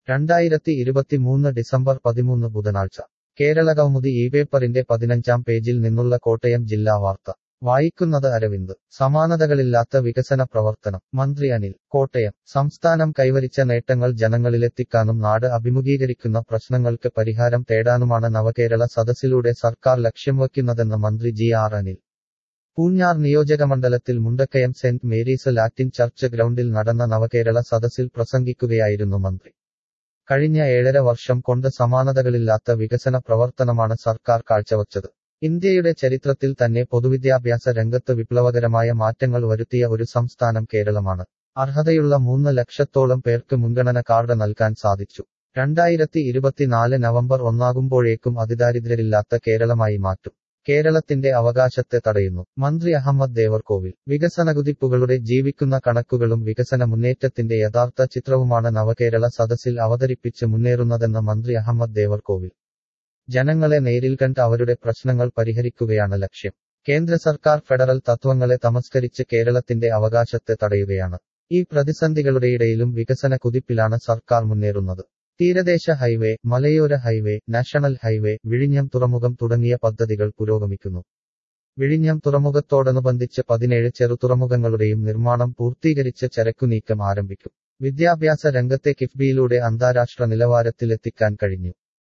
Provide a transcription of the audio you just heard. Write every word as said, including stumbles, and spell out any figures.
രണ്ടായിരത്തി ഇരുപത്തിമൂന്ന് ഡിസംബർ പതിമൂന്ന് ബുധനാഴ്ച കേരളകൗമുദി ഈ പേപ്പറിന്റെ പതിനഞ്ചാം പേജിൽ നിന്നുള്ള കോട്ടയം ജില്ലാ വാർത്ത വായിക്കുന്നത് അരവിന്ദ്. സമാനതകളില്ലാത്ത വികസന പ്രവർത്തനം മന്ത്രി അനിൽ. കോട്ടയം. സംസ്ഥാനം കൈവരിച്ച നേട്ടങ്ങൾ ജനങ്ങളിലെത്തിക്കാനും നാട് അഭിമുഖീകരിക്കുന്ന പ്രശ്നങ്ങൾക്ക് പരിഹാരം തേടാനുമാണ് നവകേരള സദസ്സിലൂടെ സർക്കാർ ലക്ഷ്യം വയ്ക്കുന്നതെന്ന് മന്ത്രി ജി ആർ അനിൽ. പൂഞ്ഞാർ നിയോജകമണ്ഡലത്തിൽ Mundakayam Saint Mary's Latin church ഗ്രൗണ്ടിൽ നടന്ന നവകേരള സദസ്സിൽ പ്രസംഗിക്കുകയായിരുന്നു മന്ത്രി. കഴിഞ്ഞ ഏഴര വർഷം കൊണ്ട് സമാനതകളില്ലാത്ത വികസന പ്രവർത്തനമാണ് സർക്കാർ കാഴ്ചവച്ചത്. ഇന്ത്യയുടെ ചരിത്രത്തിൽ തന്നെ പൊതുവിദ്യാഭ്യാസ രംഗത്ത് വിപ്ലവകരമായ മാറ്റങ്ങൾ വരുത്തിയ ഒരു സംസ്ഥാനം കേരളമാണ്. അർഹതയുള്ള മൂന്ന് ലക്ഷത്തോളം പേർക്ക് മുൻഗണന കാർഡ് നൽകാൻ സാധിച്ചു. രണ്ടായിരത്തി ഇരുപത്തിനാല് നവംബർ ഒന്നാകുമ്പോഴേക്കും അതിദാരിദ്ര്യരില്ലാത്ത കേരളമായി മാറ്റും. കേരളത്തിന്റെ അവകാശത്തെ തടയുന്നു. മന്ത്രി അഹമ്മദ് ദേവർകോവിൽ. വികസനകുതിപ്പുകളുടെ ജീവിക്കുന്ന കണക്കുകളും വികസന മുന്നേറ്റത്തിന്റെ യഥാർത്ഥ ചിത്രവുമാണ് നവകേരള സദസ്സിൽ അവതരിപ്പിച്ച് മുന്നേറുന്നതെന്ന് മന്ത്രി അഹമ്മദ് ദേവർകോവിൽ. ജനങ്ങളെ നേരിൽ കണ്ട് അവരുടെ പ്രശ്നങ്ങൾ പരിഹരിക്കുകയാണ് ലക്ഷ്യം. കേന്ദ്ര സർക്കാർ ഫെഡറൽ തത്വങ്ങളെ തമസ്കരിച്ച് കേരളത്തിന്റെ അവകാശത്തെ തടയുകയാണ്. ഈ പ്രതിസന്ധികളുടെയിടയിലും വികസന കുതിപ്പിലാണ് സർക്കാർ മുന്നേറുന്നത്. തീരദേശ ഹൈവേ, മലയോര ഹൈവേ, നാഷണൽ ഹൈവേ, വിഴിഞ്ഞം തുറമുഖം തുടങ്ങിയ പദ്ധതികൾ പുരോഗമിക്കുന്നു. വിഴിഞ്ഞം തുറമുഖത്തോടനുബന്ധിച്ച് പതിനേഴ് ചെറുതുറമുഖങ്ങളുടെയും നിർമ്മാണം പൂർത്തീകരിച്ച് ചരക്കുനീക്കം ആരംഭിക്കും. വിദ്യാഭ്യാസ രംഗത്തെ കിഫ്ബിയിലൂടെ അന്താരാഷ്ട്ര നിലവാരത്തിലെത്തിക്കാൻ കഴിഞ്ഞു.